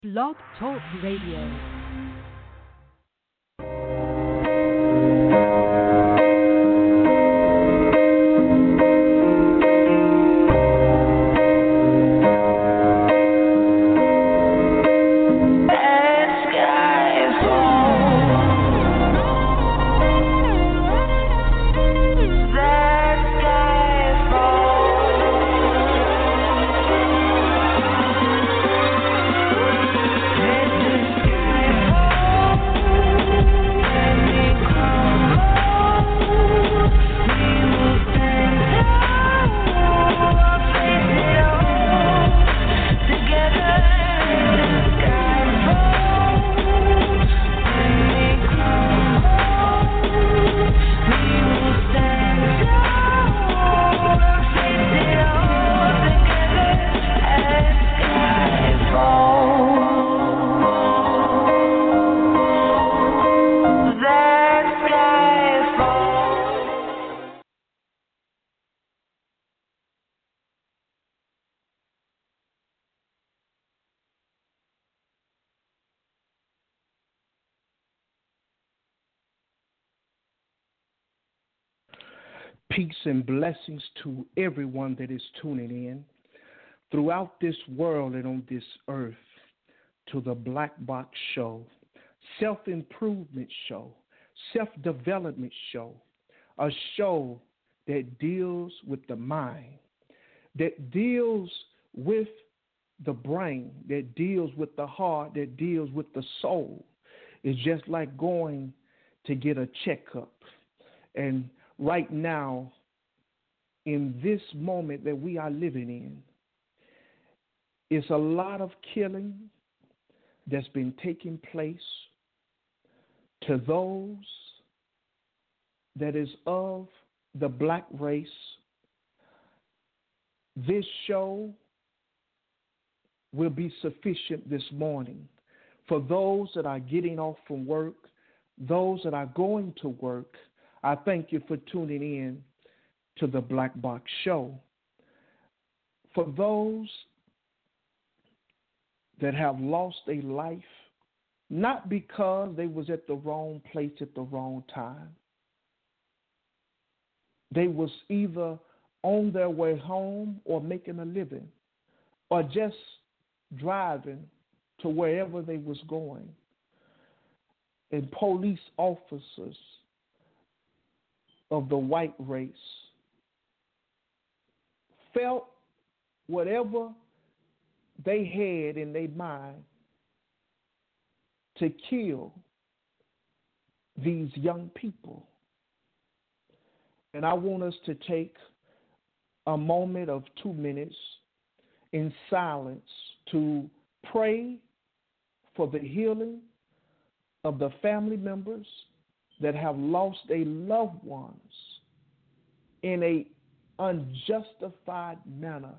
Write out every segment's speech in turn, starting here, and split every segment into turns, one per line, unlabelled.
Blog Talk Radio.
Peace and blessings to everyone that is tuning in throughout this world and on this earth to the Black Box Show, self-improvement show, self-development show, a show that deals with the mind, that deals with the brain, that deals with the heart, that deals with the soul. It's just like going to get a checkup. And right now, in this moment that we are living in, it's a lot of killing that's been taking place to those that is of the black race. This show will be sufficient this morning for those that are getting off from work, those that are going to work. I thank you for tuning in to the Black Box Show. For those that have lost a life, not because they was at the wrong place at the wrong time. They was either on their way home or making a living or just driving to wherever they was going. And police officers of the white race felt whatever they had in their mind to kill these young people. And I want us to take a moment of 2 minutes in silence to pray for the healing of the family members that have lost their loved ones in a unjustified manner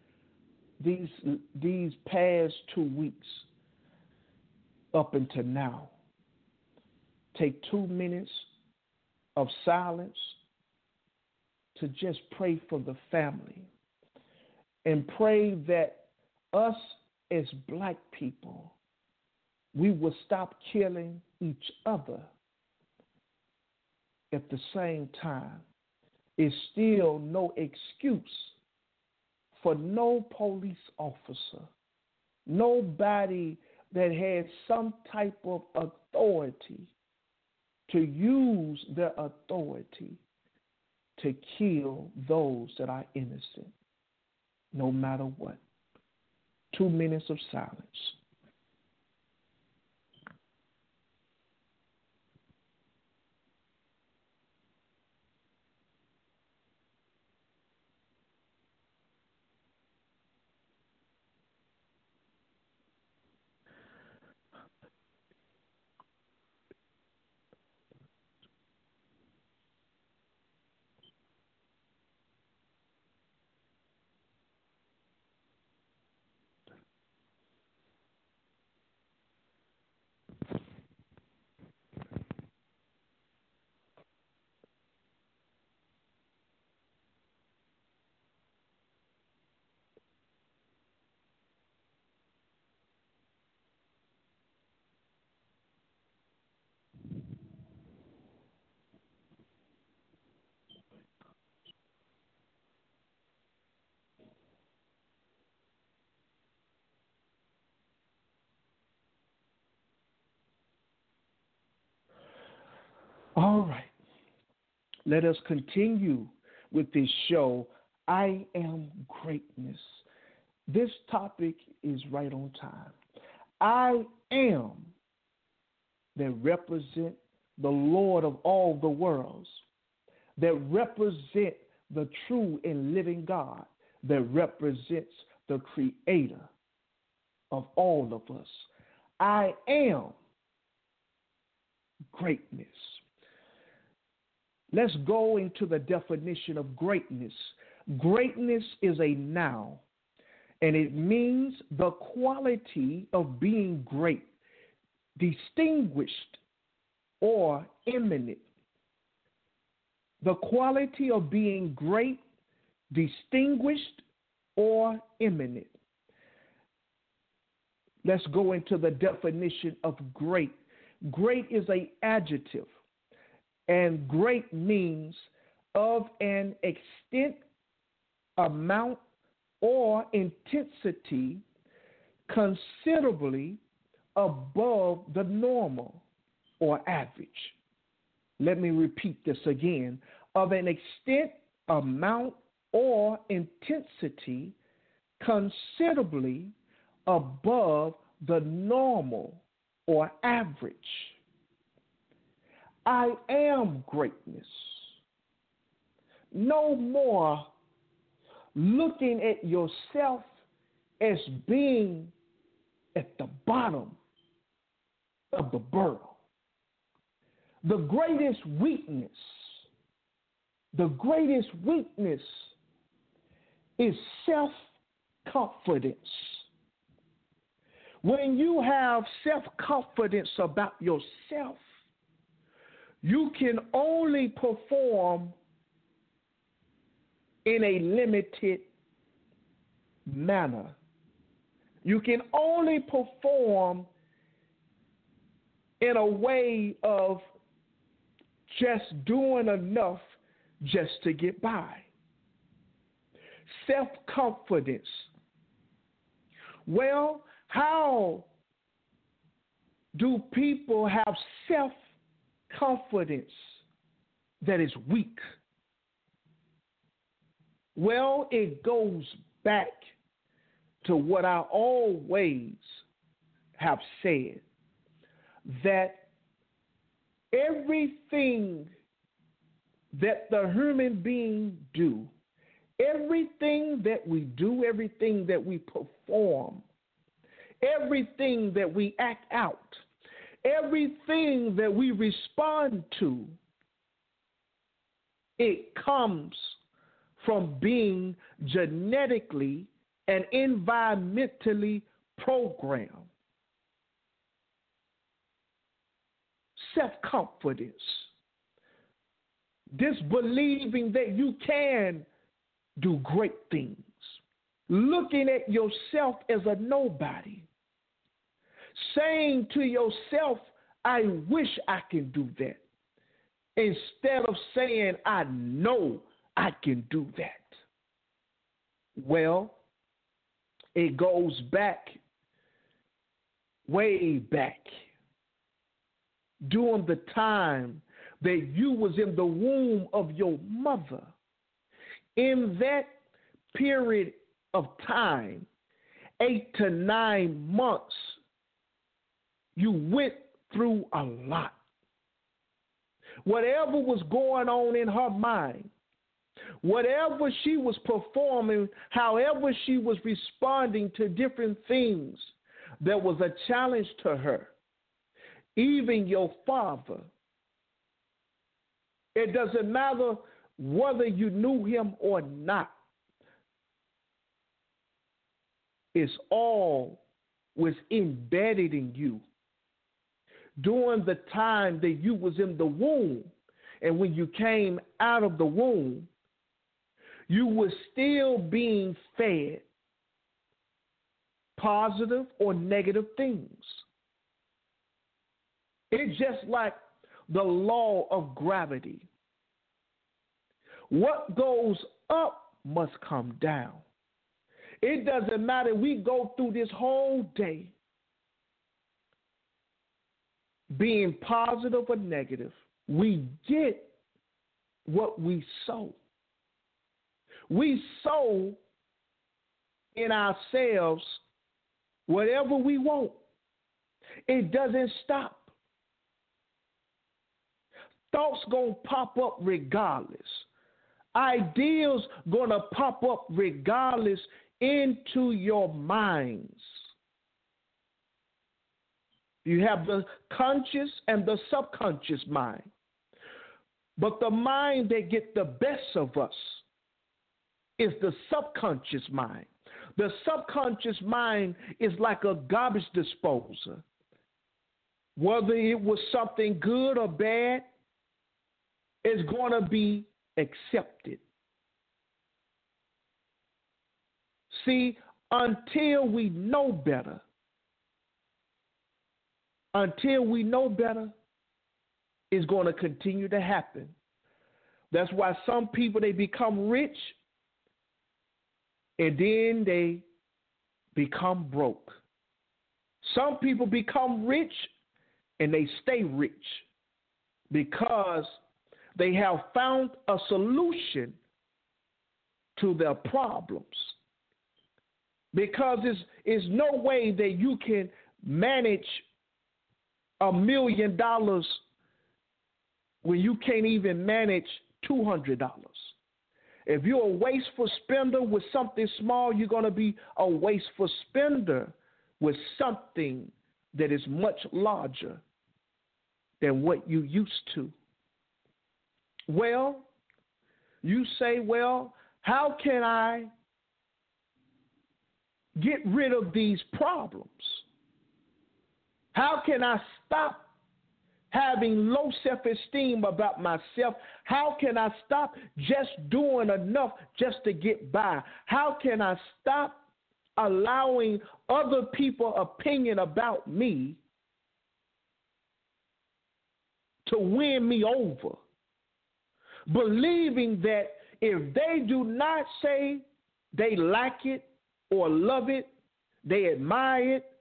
these past 2 weeks up until now. Take 2 minutes of silence to just pray for the family and pray that us as black people, we will stop killing each other. At the same time, it's still no excuse for no police officer, nobody that has some type of authority to use their authority to kill those that are innocent, no matter what. 2 minutes of silence. All right. Let us continue with this show, I Am Greatness. This topic is right on time. I am that represent the Lord of all the worlds, that represent the true and living God, that represents the creator of all of us. I am greatness. Let's go into the definition of greatness. Greatness is a noun, and it means the quality of being great, distinguished, or eminent. The quality of being great, distinguished, or eminent. Let's go into the definition of great. Great is an adjective, and great means of an extent, amount, or intensity considerably above the normal or average. Let me repeat this again. Of an extent, amount, or intensity considerably above the normal or average. I am greatness. No more looking at yourself as being at the bottom of the barrel. The greatest weakness is self-confidence. When you have self-confidence about yourself, you can only perform in a limited manner. You can only perform in a way of just doing enough just to get by. Self-confidence. Well, how do people have self-confidence that is weak? Well, it goes back to what I always have said, that everything that the human being do, everything that we do, everything that we perform, everything that we act out, everything that we respond to, it comes from being genetically and environmentally programmed. Self-confidence. Disbelieving that you can do great things. Looking at yourself as a nobody. Saying to yourself, I wish I can do that. Instead of saying, I know I can do that. Well, it goes back, way back, during the time that you was in the womb of your mother. In that period of time, 8 to 9 months, you went through a lot. Whatever was going on in her mind, whatever she was performing, however she was responding to different things, there was a challenge to her. Even your father. It doesn't matter whether you knew him or not. It's all was embedded in you. During the time that you was in the womb, and when you came out of the womb, you were still being fed positive or negative things. It's just like the law of gravity. What goes up must come down. It doesn't matter. We go through this whole day being positive or negative. we get what we sow. We sow in ourselves whatever we want. It doesn't stop. Thoughts gonna pop up regardless. Ideas gonna pop up regardless into your minds. You have the conscious and the subconscious mind. But the mind that gets the best of us is the subconscious mind. The subconscious mind is like a garbage disposer. Whether it was something good or bad, it's going to be accepted. See, until we know better, it's going to continue to happen. That's why some people, they become rich and then they become broke. Some people become rich and they stay rich because they have found a solution to their problems. Because there's no way that you can manage $1 million when you can't even manage $200. If you're a wasteful spender with something small, you're going to be a wasteful spender with something that is much larger than what you used to. Well, you say, well, how can I get rid of these problems? How can I stop having low self-esteem about myself? How can I stop just doing enough just to get by? How can I stop allowing other people's opinion about me to win me over? Believing that if they do not say they like it or love it, they admire it,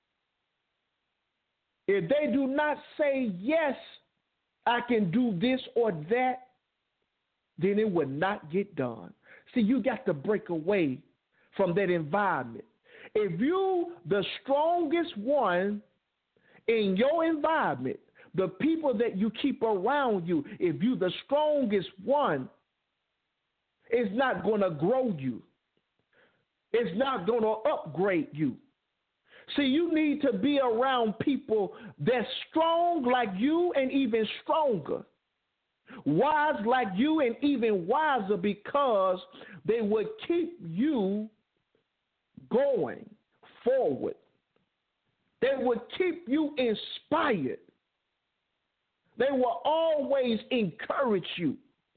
if they do not say, yes, I can do this or that, then it will not get done. See, you got to break away from that environment. If you the strongest one in your environment, the people that you keep around you, if you the strongest one, it's not going to grow you. It's not going to upgrade you. See, you need to be around people that's strong like you and even stronger. Wise like you and even wiser, because they would keep you going forward. They would keep you inspired. They will always encourage you.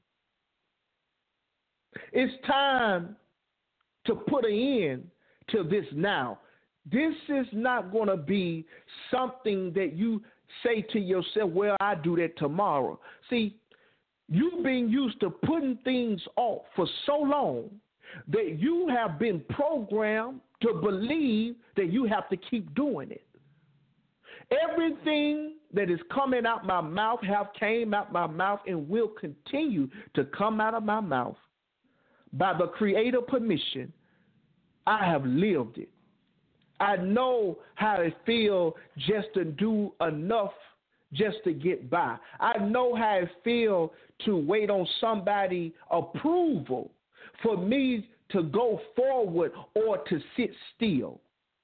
It's time to put an end to this now. This is not going to be something that you say to yourself, well, I do that tomorrow. See, you've been used to putting things off for so long that you have been programmed to believe that you have to keep doing it. Everything that is coming out my mouth have came out my mouth and will continue to come out of my mouth. By the Creator permission, I have lived it. I know how it feels just to do enough just to get by. I know how it feels to wait on somebody's approval for me to go forward or to sit still.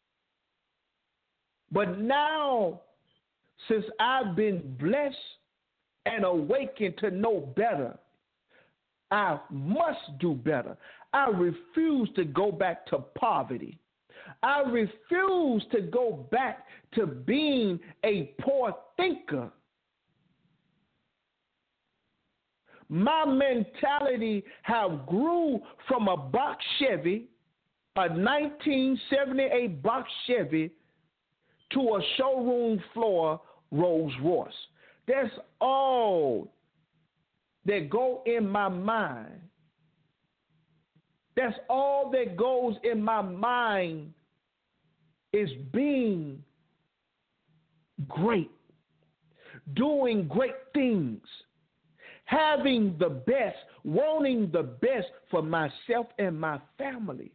But now, since I've been blessed and awakened to know better, I must do better. I refuse to go back to poverty. I refuse to go back to being a poor thinker. My mentality have grew from a box Chevy, a 1978 box Chevy, to a showroom floor Rolls Royce. That's all that go in my mind. That's all that goes in my mind, is being great, doing great things, having the best, wanting the best for myself and my family.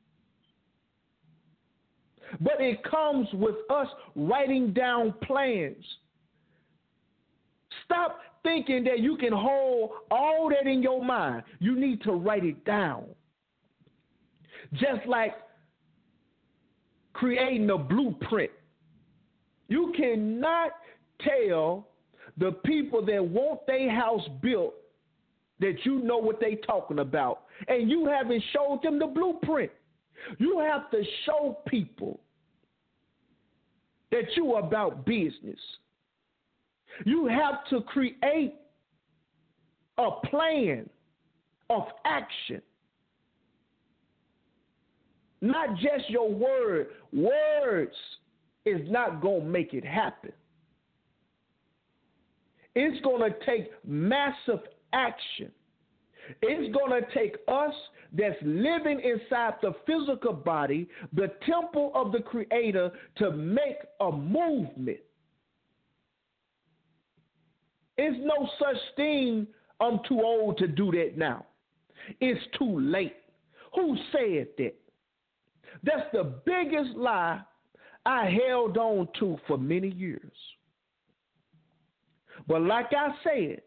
But it comes with us writing down plans. Stop thinking that you can hold all that in your mind. You need to write it down. Just like creating a blueprint. You cannot tell the people that want their house built that you know what they talking about, and you haven't showed them the blueprint. You have to show people that you are about business. You have to create a plan of action. Not just your word. Words is not going to make it happen. It's going to take massive action. It's going to take us that's living inside the physical body, the temple of the Creator, to make a movement. It's no such thing, I'm too old to do that now. It's too late. Who said that? That's the biggest lie I held on to for many years. But like I said,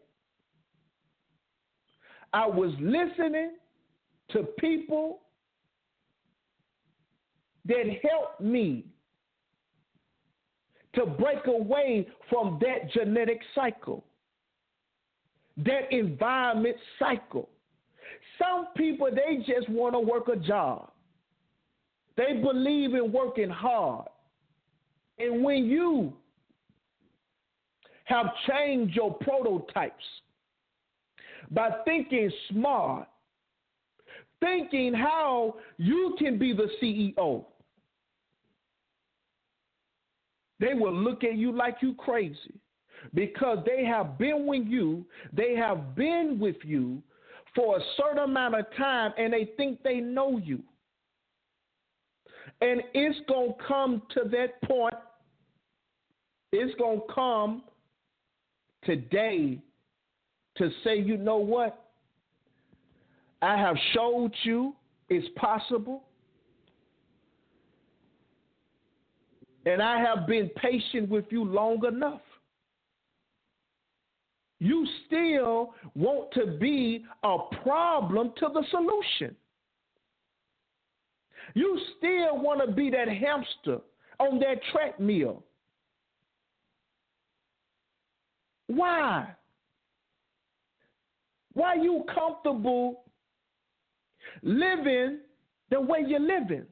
I was listening to people that helped me to break away from that genetic cycle, that environment cycle. Some people, they just want to work a job. They believe in working hard. And when you have changed your prototypes by thinking smart, thinking how you can be the CEO, they will look at you like you crazy because they have been with you, for a certain amount of time, and they think they know you. And it's going to come to that point. It's going to come today to say, you know what? I have showed you it's possible. And I have been patient with you long enough. You still want to be a problem to the solution. You still want to be that hamster on that treadmill. Why? Why are you comfortable living the way you're living?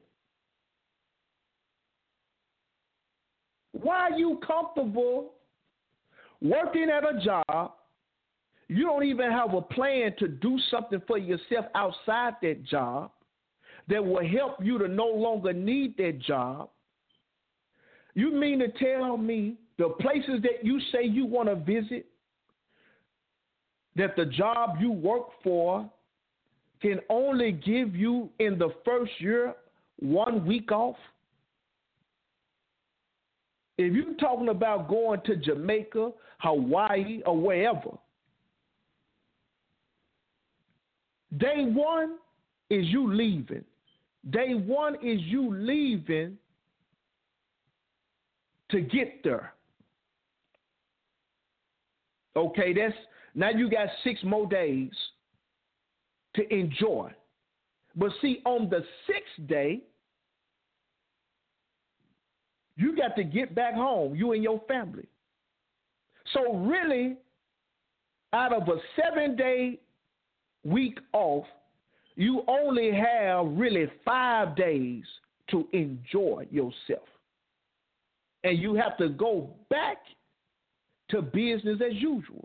Why are you comfortable working at a job? You don't even have a plan to do something for yourself outside that job that will help you to no longer need that job. You mean to tell me the places that you say you want to visit, that the job you work for can only give you in the first year 1 week off? If you're talking about going to Jamaica, Hawaii, or wherever, day one is you leaving. Day one is you leaving to get there. Okay, now you got 6 more days to enjoy. But see, on the 6th day, you got to get back home, you and your family. So really, out of a 7-day week off, you only have really 5 days to enjoy yourself. And you have to go back to business as usual.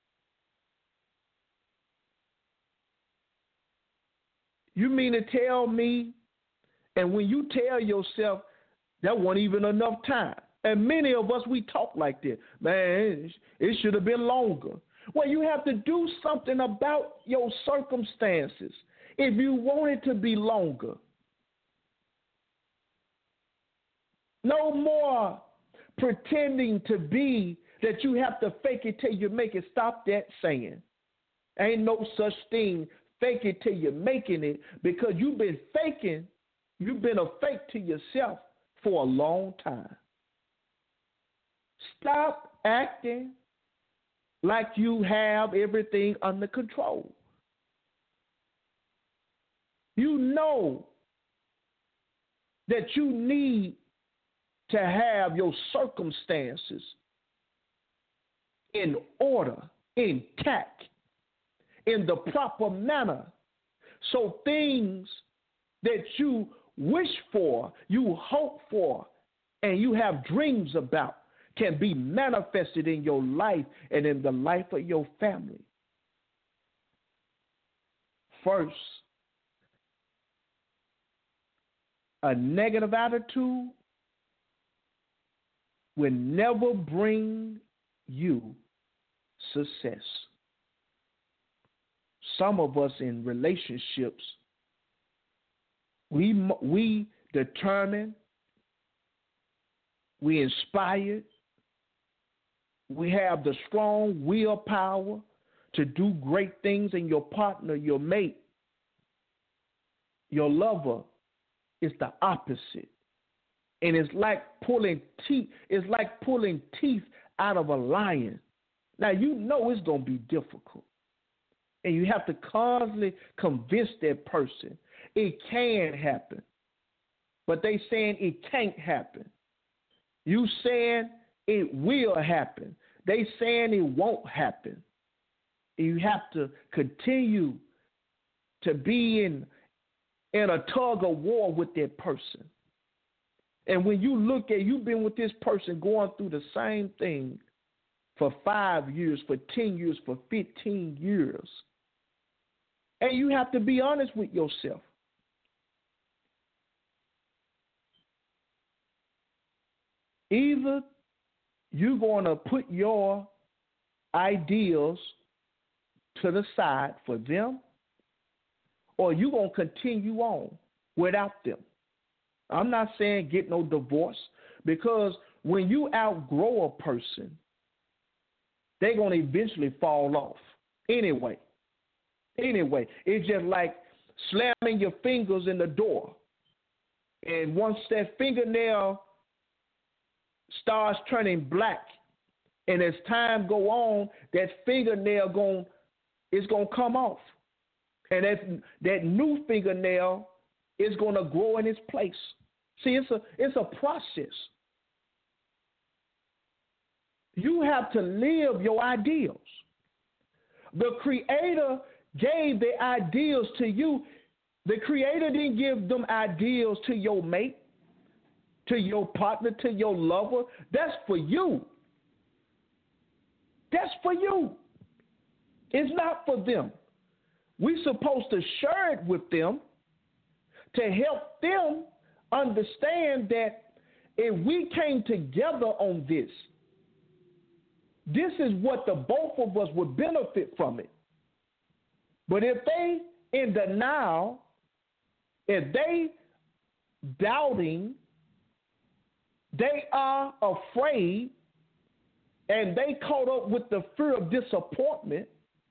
You mean to tell me, and when you tell yourself that wasn't even enough time, and many of us, we talk like this, man, it should have been longer. Well, you have to do something about your circumstances if you want it to be longer. No more pretending to be that you have to fake it till you make it. Stop that saying. Ain't no such thing. Fake it till you're making it, because you've been faking. You've been a fake to yourself for a long time. Stop acting like you have everything under control. You know that you need to have your circumstances in order, intact, in the proper manner, so things that you wish for, you hope for, and you have dreams about can be manifested in your life and in the life of your family. First, a negative attitude will never bring you success. Some of us in relationships, we determined, we inspired, we have the strong willpower to do great things, and your partner, your mate, your lover is the opposite. And it's like pulling teeth. It's like pulling teeth out of a lion. Now, you know it's going to be difficult. And you have to constantly convince that person it can happen. But they saying it can't happen. You saying it will happen. They saying it won't happen. And you have to continue to be in a tug of war with that person. And when you look at, you've been with this person going through the same thing for 5 years, for 10 years, for 15 years. And you have to be honest with yourself. Either you're going to put your ideals to the side for them, or you're going to continue on without them. I'm not saying get no divorce, because when you outgrow a person, they're going to eventually fall off anyway. It's just like slamming your fingers in the door. And once that fingernail starts turning black, and as time go on, that fingernail is going to come off. And that new fingernail is going to grow in its place. See, it's a process. You have to live your ideals. The Creator gave the ideals to you. The Creator didn't give them ideals to your mate, to your partner, to your lover. That's for you. That's for you. It's not for them. We're supposed to share it with them to help them understand that if we came together on this, this is what the both of us would benefit from it. But if they in denial, if they doubting, they are afraid, and they caught up with the fear of disappointment,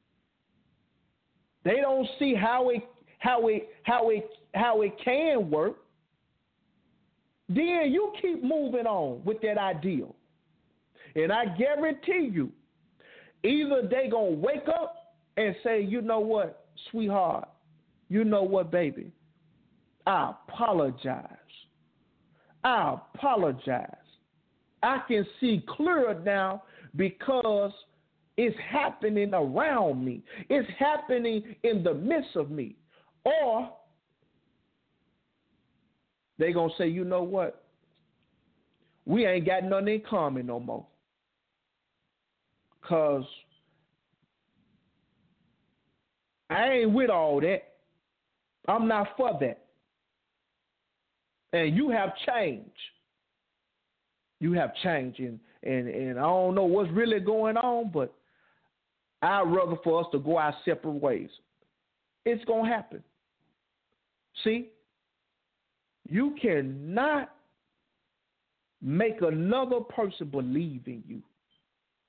they don't see how it can work, then you keep moving on with that ideal. And I guarantee you, either they going to wake up and say, you know what, sweetheart, you know what, baby, I apologize. I can see clearer now because it's happening around me. It's happening in the midst of me. Or they're going to say, you know what? We ain't got nothing in common no more. Because I ain't with all that. I'm not for that. And you have changed. You have changed. And I don't know what's really going on, but I'd rather for us to go our separate ways. It's going to happen. See, you cannot make another person believe in you.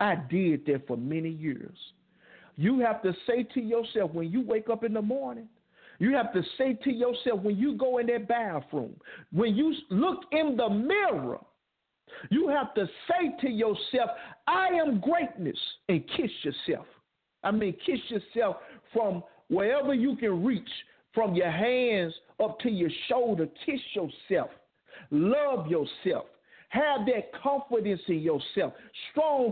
I did that for many years. You have to say to yourself when you wake up in the morning, you have to say to yourself when you go in that bathroom, when you look in the mirror, you have to say to yourself, I am greatness, and kiss yourself. Kiss yourself from wherever you can reach, from your hands up to your shoulder. Kiss yourself. Love yourself. Have that confidence in yourself. Strong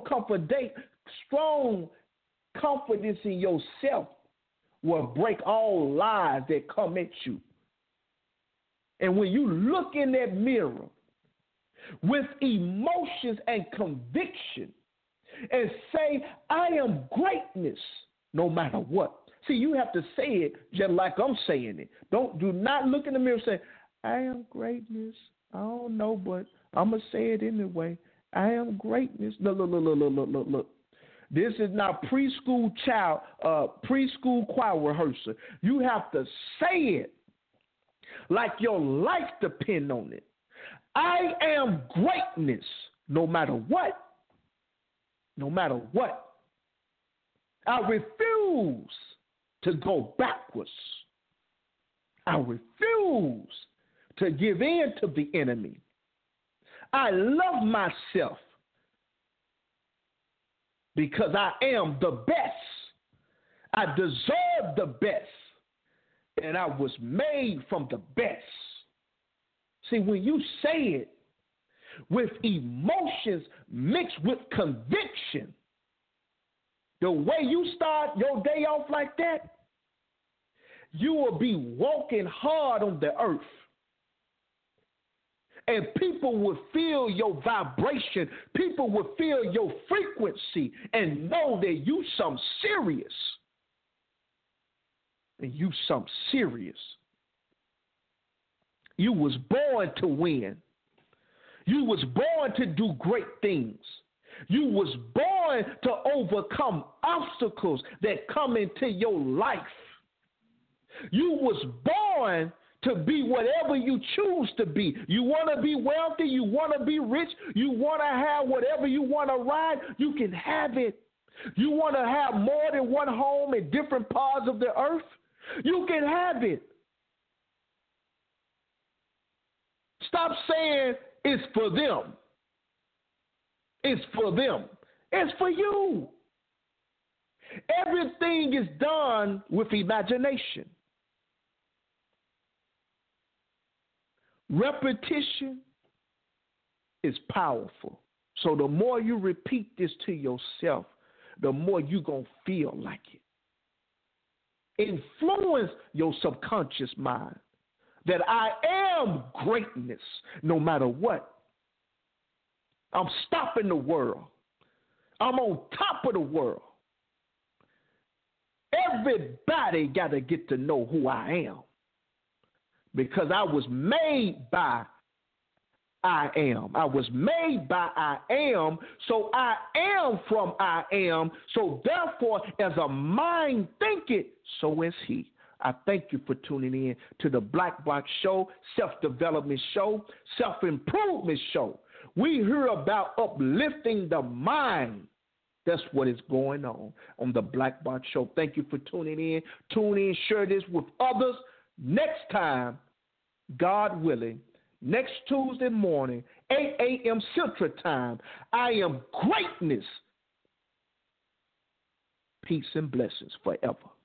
confidence in yourself will break all lies that come at you. And when you look in that mirror with emotions and conviction and say, I am greatness, no matter what. See, you have to say it just like I'm saying it. Do not look in the mirror and say, I am greatness. I don't know, but I'm going to say it anyway. I am greatness. Look. This is not preschool choir rehearsal. You have to say it like your life depends on it. I am greatness, no matter what. No matter what. I refuse to go backwards. I refuse to give in to the enemy. I love myself because I am the best. I deserve the best. And I was made from the best. See, when you say it with emotions mixed with conviction, the way you start your day off like that, you will be walking hard on the earth. And people will feel your vibration. People will feel your frequency and know that you something serious. And you something serious. You was born to win. You was born to do great things. You was born to overcome obstacles that come into your life. You was born to be whatever you choose to be. You want to be wealthy, you want to be rich, you want to have whatever you want to ride, you can have it. You want to have more than one home in different parts of the earth, you can have it. Stop saying it's for them. It's for them. It's for you. Everything is done with imagination. Repetition is powerful. So the more you repeat this to yourself, the more you're going to feel like it. Influence your subconscious mind that I am greatness no matter what. I'm stopping the world. I'm on top of the world. Everybody got to get to know who I am. Because I was made by I am. I was made by I am, so I am from I am. So therefore, as a mind thinketh, so is he. I thank you for tuning in to the Black Box Show, self-development show, self-improvement show. We hear about uplifting the mind. That's what is going on the Black Box Show. Thank you for tuning in. Tune in, share this with others. Next time, God willing, next Tuesday morning, 8 a.m. Central Time, I am greatness. Peace and blessings forever.